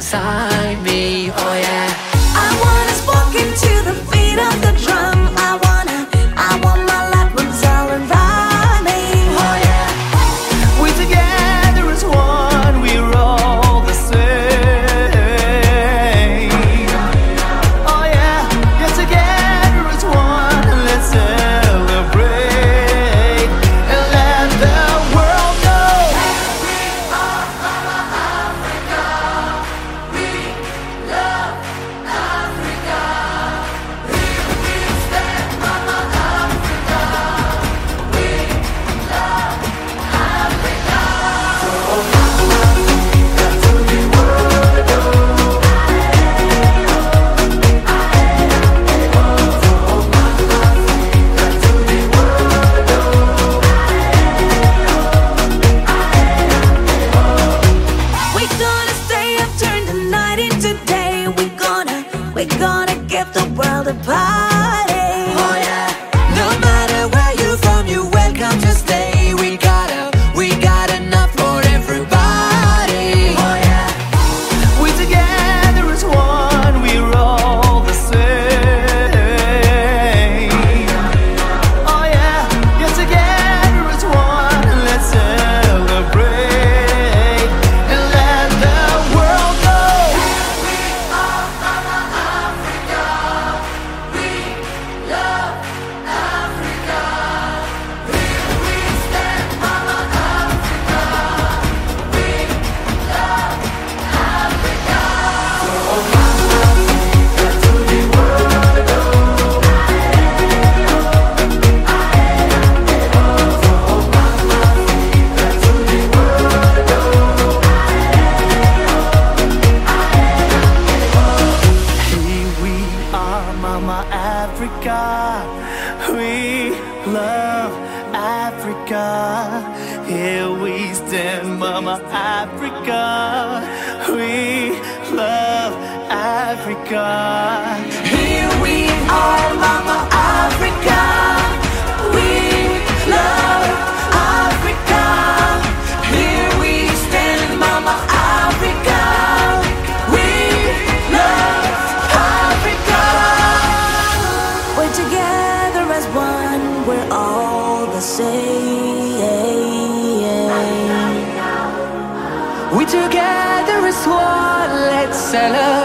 inside me. Oh yeah. I wanna walk into the beat of the drum. I want my loved ones all around me. Oh yeah. We together as one, we're all the same. Oh yeah, yeah, together as one, let's celebrate and let the world know. We're gonna stay up, turn the night into day. We're gonna give the world a party. Oh yeah. No matter where you're from, you're welcome to stay. We got enough for everybody. Oh yeah. We together as one, we're all the same. Oh yeah, yeah, together as one, let's celebrate and let the world know. Here we are, Mama Africa. We love Africa. Here we stand, Mama Africa. We love Africa. Here we are, Mama Africa. We love Africa. Here we stand, Mama Africa. We love Africa. We're together as one. We're all the same. We together as one, let's celebrate.